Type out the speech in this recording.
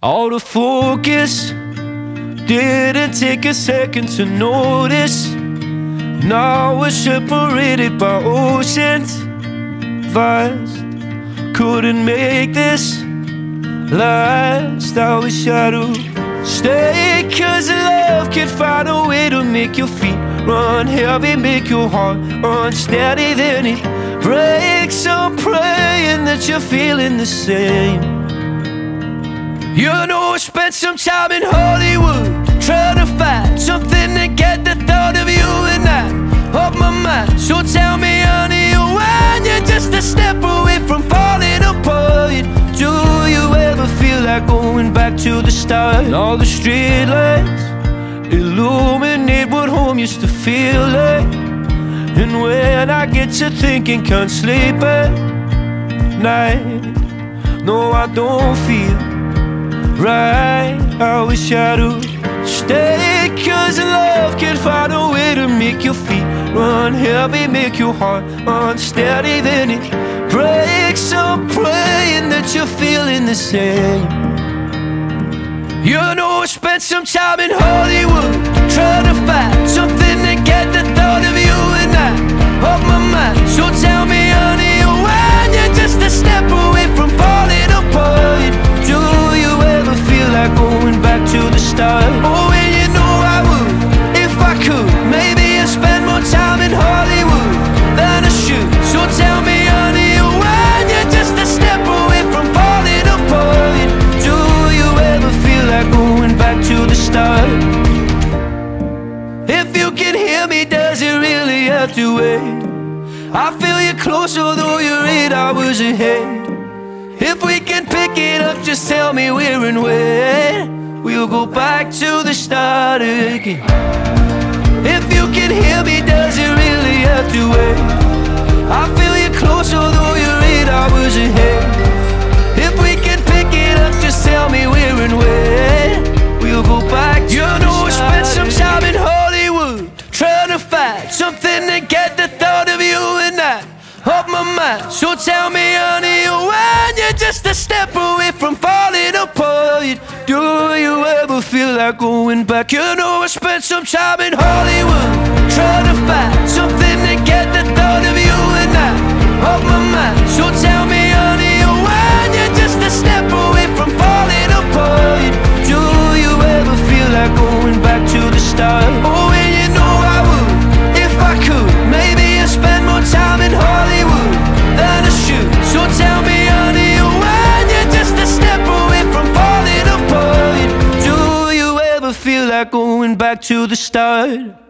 All the focus didn't take a second to notice. Now we're separated by oceans vast. Couldn't make this last. I wish I'd stay, 'cause love can find a way to make your feet run heavy, make your heart unsteady. Then it breaks. I'm praying that you're feeling the same. You know I spent some time in Hollywood trying to find something to get the thought of you and I off my mind. So tell me, honey, when you're just a step away from falling apart, do you ever feel like going back to the start? All the streetlights illuminate what home used to feel like. And when I get to thinking, can't sleep at night. No, I don't feel right. I wish I'd stay, 'cause love can find a way to make your feet run heavy, make your heart unsteady. Then it breaks. I'm praying that you're feeling the same. You know I spent some time in Hollywood trying to find something to get the thought of you and I off my mind. So tell me, honey, when you're just a step away from falling apart, do you ever feel like going back to the start? Oh, and you know I would if I could. Maybe I spend more time in Hollywood than I should. So tell me, honey, when you're just a step away from falling apart, do you ever feel like going back to the start? If you can hear me, does it really have to wait? I feel you closer, though you're 8 hours ahead. If we can pick it up, just tell me where and when. We'll go back to the start again. If you can hear me, does it really have to wait? I feel you closer, though you're 8 hours ahead. If we can pick it up, just tell me where and when. We'll go back to the start. You know I spent some time in Hollywood trying to find something to get the thought of you and I off my mind. So tell me, honey, when you're just a step away from falling apart, do you ever feel like going back? You know I spent some time in Hollywood trying to find something to get the thought of you and I off my mind. So tell me, honey, when you're just a step away from falling apart, do you ever feel like going back to the start? Oh, and you know I would if I could. Maybe I spend more time in Hollywood than I should. So tell me, honey, when you're just a step away from falling apart, do you ever feel like going back to the start?